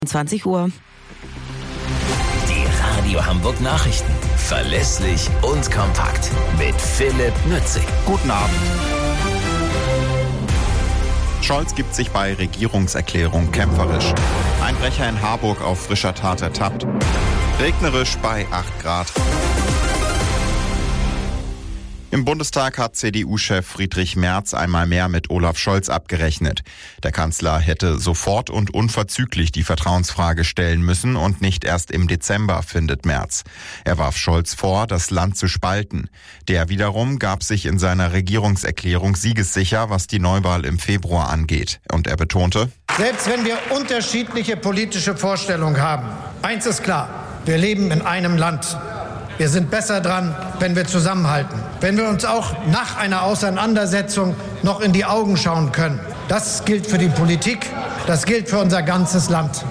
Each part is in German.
20 Uhr. Die Radio Hamburg Nachrichten. Verlässlich und kompakt. Mit Philipp Nützig. Guten Abend. Scholz gibt sich bei Regierungserklärung kämpferisch. Einbrecher in Harburg auf frischer Tat ertappt. Regnerisch bei 8 Grad. Im Bundestag hat CDU-Chef Friedrich Merz einmal mehr mit Olaf Scholz abgerechnet. Der Kanzler hätte sofort und unverzüglich die Vertrauensfrage stellen müssen und nicht erst im Dezember, findet Merz. Er warf Scholz vor, das Land zu spalten. Der wiederum gab sich in seiner Regierungserklärung siegessicher, was die Neuwahl im Februar angeht. Und er betonte: Selbst wenn wir unterschiedliche politische Vorstellungen haben, eins ist klar, wir leben in einem Land. Wir sind besser dran, wenn wir zusammenhalten. Wenn wir uns auch nach einer Auseinandersetzung noch in die Augen schauen können. Das gilt für die Politik, das gilt für unser ganzes Land.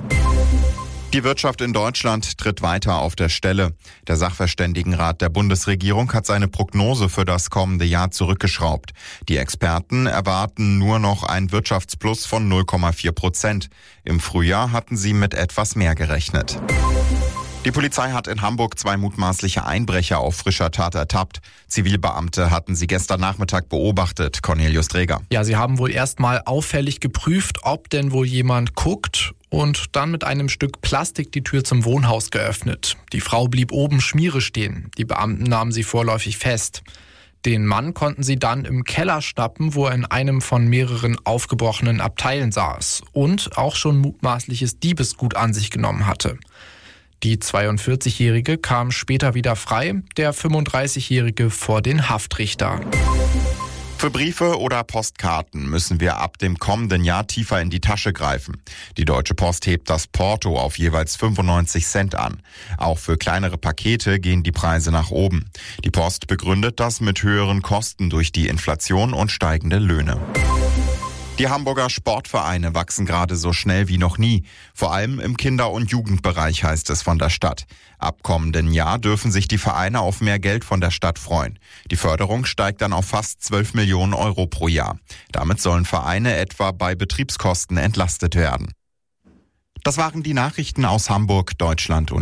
Die Wirtschaft in Deutschland tritt weiter auf der Stelle. Der Sachverständigenrat der Bundesregierung hat seine Prognose für das kommende Jahr zurückgeschraubt. Die Experten erwarten nur noch ein Wirtschaftsplus von 0,4%. Im Frühjahr hatten sie mit etwas mehr gerechnet. Die Polizei hat in Hamburg 2 mutmaßliche Einbrecher auf frischer Tat ertappt. Zivilbeamte hatten sie gestern Nachmittag beobachtet. Cornelius Träger. Ja, sie haben wohl erstmal auffällig geprüft, ob denn wohl jemand guckt, und dann mit einem Stück Plastik die Tür zum Wohnhaus geöffnet. Die Frau blieb oben Schmiere stehen. Die Beamten nahmen sie vorläufig fest. Den Mann konnten sie dann im Keller schnappen, wo er in einem von mehreren aufgebrochenen Abteilen saß und auch schon mutmaßliches Diebesgut an sich genommen hatte. Die 42-Jährige kam später wieder frei, der 35-Jährige vor den Haftrichter. Für Briefe oder Postkarten müssen wir ab dem kommenden Jahr tiefer in die Tasche greifen. Die Deutsche Post hebt das Porto auf jeweils 95 Cent an. Auch für kleinere Pakete gehen die Preise nach oben. Die Post begründet das mit höheren Kosten durch die Inflation und steigende Löhne. Die Hamburger Sportvereine wachsen gerade so schnell wie noch nie. Vor allem im Kinder- und Jugendbereich, heißt es von der Stadt. Ab kommenden Jahr dürfen sich die Vereine auf mehr Geld von der Stadt freuen. Die Förderung steigt dann auf fast 12 Millionen Euro pro Jahr. Damit sollen Vereine etwa bei Betriebskosten entlastet werden. Das waren die Nachrichten aus Hamburg, Deutschland und